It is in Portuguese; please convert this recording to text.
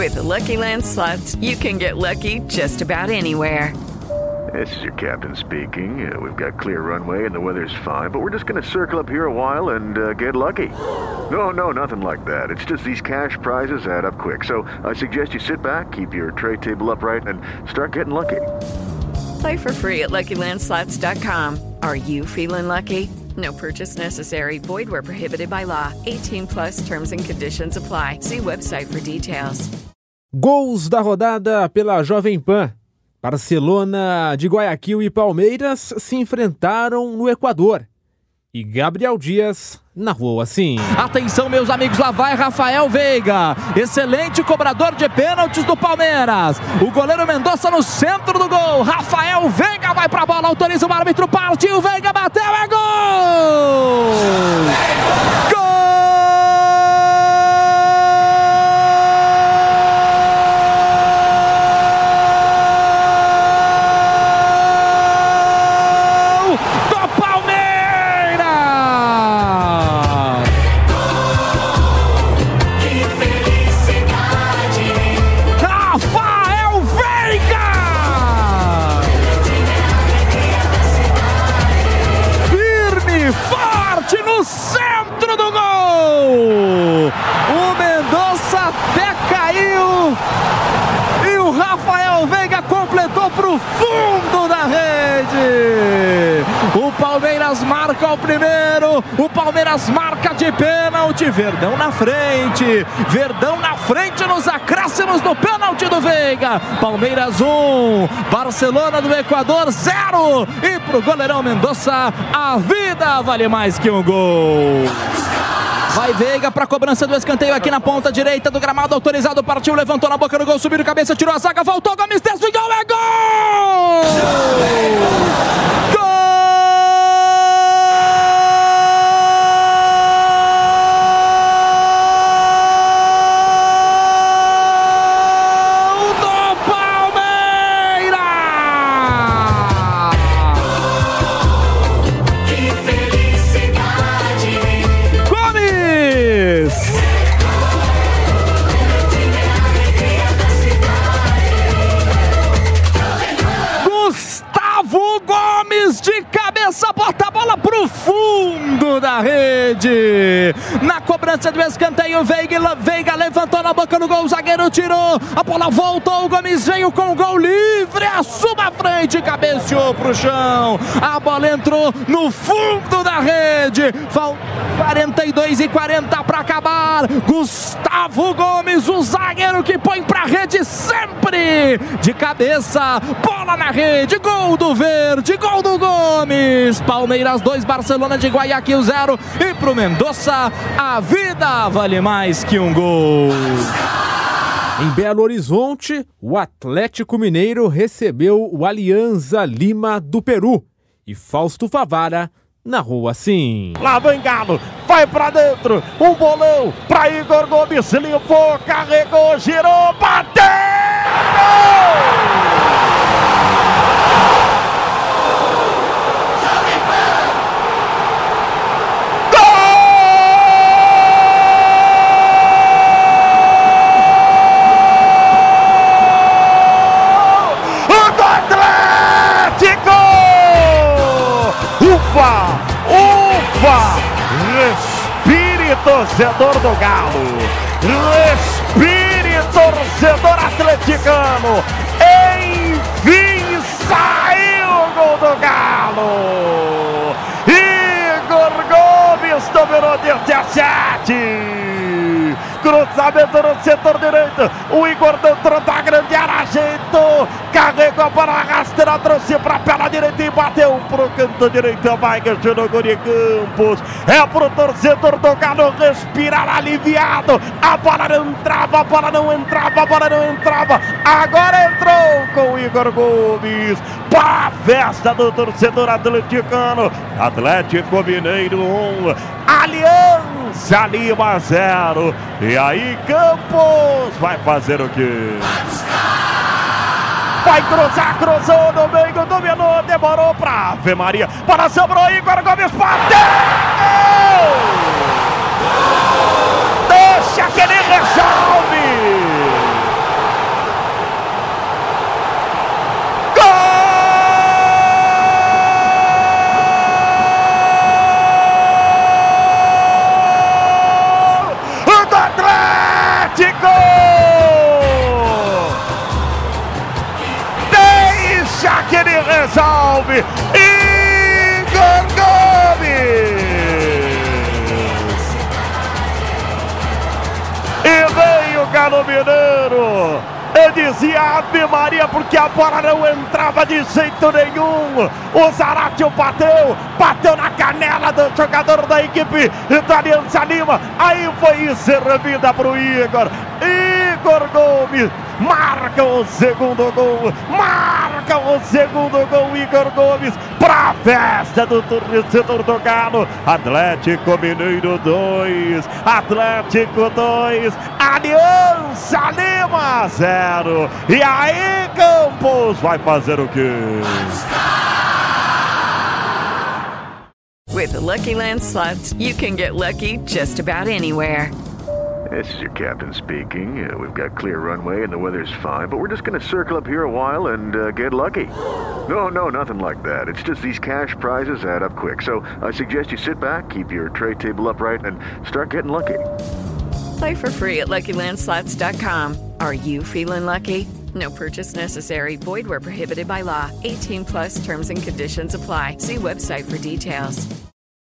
With the Lucky Land Slots, you can get lucky just about anywhere. This is your captain speaking. We've got clear runway and the weather's fine, but we're just going to circle up here a while and get lucky. No, nothing like that. It's just these cash prizes add up quick. So I suggest you sit back, keep your tray table upright, and start getting lucky. Play for free at LuckyLandSlots.com. Are you feeling lucky? No purchase necessary. Void where prohibited by law. 18 plus terms and conditions apply. See website for details. Gols da rodada pela Jovem Pan. Barcelona de Guayaquil e Palmeiras se enfrentaram no Equador. E Gabriel Dias narrou assim. Atenção, meus amigos, lá vai Rafael Veiga. Excelente cobrador de pênaltis do Palmeiras. O goleiro Mendonça no centro do gol. Rafael Veiga vai pra bola, autoriza o árbitro, partiu, Veiga bateu, é gol! Gol! No centro do gol, o Mendonça até caiu e o Rafael Veiga completou pro fundo da rede. O Palmeiras marca o primeiro, o Palmeiras marca de pênalti. Verdão na frente nos acréscimos do pênalti do Veiga. Palmeiras 1, Barcelona do Equador 0. E pro goleirão Mendonça, a vida vale mais que um gol. Vai Veiga para cobrança do escanteio aqui na ponta direita do gramado, autorizado, partiu, levantou na boca do gol, subiu de cabeça, tirou a zaga, voltou, Gomes desviou, é gol! Gol! De cabeça, bota a bola pro fundo da rede. Na cobrança do escanteio, Veiga levantou na boca do gol, o zagueiro tirou, a bola voltou, o Gomes veio com o gol livre, assuma a frente, cabeceou pro chão, a bola entrou no fundo da rede. Faltam 42:40 para acabar. Gustavo Gomes, o zagueiro que põe pra rede sempre de cabeça, bola na rede, gol do Verde, gol do Gomes. Palmeiras 2, Barcelona de Guayaquil 0. E pro Mendonça, a vida vale mais que um gol. Em Belo Horizonte, o Atlético Mineiro recebeu o Alianza Lima do Peru. E Fausto Favara narrou assim. Lá vem Galo, vai pra dentro, um bolão pra Igor Gomes, limpou, carregou, girou, bateu! Gol! Ufa! Respire, torcedor do Galo! Respire, torcedor atleticano! Enfim, saiu o gol do Galo! Igor Gomes dominou 17! Cruzamento no setor direito, o Igor dentro da grande área, ajeitou, carregou para a rasteira, trouxe para a perna direita e bateu pro canto direito, vai ganhando o Guri Campos. É pro torcedor do Galo respirar aliviado, a bola não entrava, a bola não entrava, a bola não entrava, agora entrou com o Igor Gomes, para a festa do torcedor atleticano. Atlético Mineiro 1, Alianza Lima 0. E aí Campos vai fazer o quê? Vai cruzar, cruzou no meio, dominou, demorou pra Ave Maria. Para sobrou Igor Gomes, bateu! Deixa que ele resolve! resolve. Igor Gomes! E veio o Galo Mineiro. Eu dizia Ave Maria, porque a bola não entrava de jeito nenhum. O Zaratio bateu na canela do jogador da equipe da Aliança Lima. Aí foi servida para o Igor. Igor Gomes marca o segundo gol. Igor Gomes, para a festa do torcedor do Galo. Atlético Mineiro 2, Atlético 2, Aliança Lima 0. E aí, Campos vai fazer o quê? With the Lucky Land Slots, you can get lucky just about anywhere. This is your captain speaking. We've got clear runway and the weather's fine, but we're just going to circle up here a while and get lucky. No, nothing like that. It's just these cash prizes add up quick. So I suggest you sit back, keep your tray table upright, and start getting lucky. Play for free at LuckyLandSlots.com. Are you feeling lucky? No purchase necessary. Void where prohibited by law. 18+ terms and conditions apply. See website for details.